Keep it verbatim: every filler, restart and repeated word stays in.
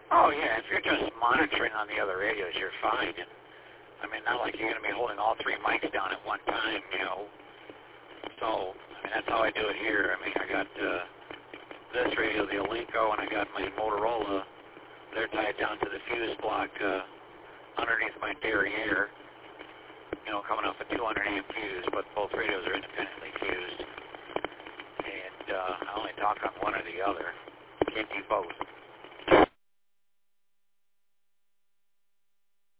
Oh, yeah, if you're just monitoring on the other radios, you're fine. And, I mean, not like you're going to be holding all three mics down at one time, you know. So, I mean, that's how I do it here. I mean, I got uh, this radio, the Alinco, and I got my Motorola. They're tied down to the fuse block uh, underneath my derriere, you know, coming off a two hundred amp fuse, but both radios are independently fused. And uh, I only talk on one or the other. Can't do both.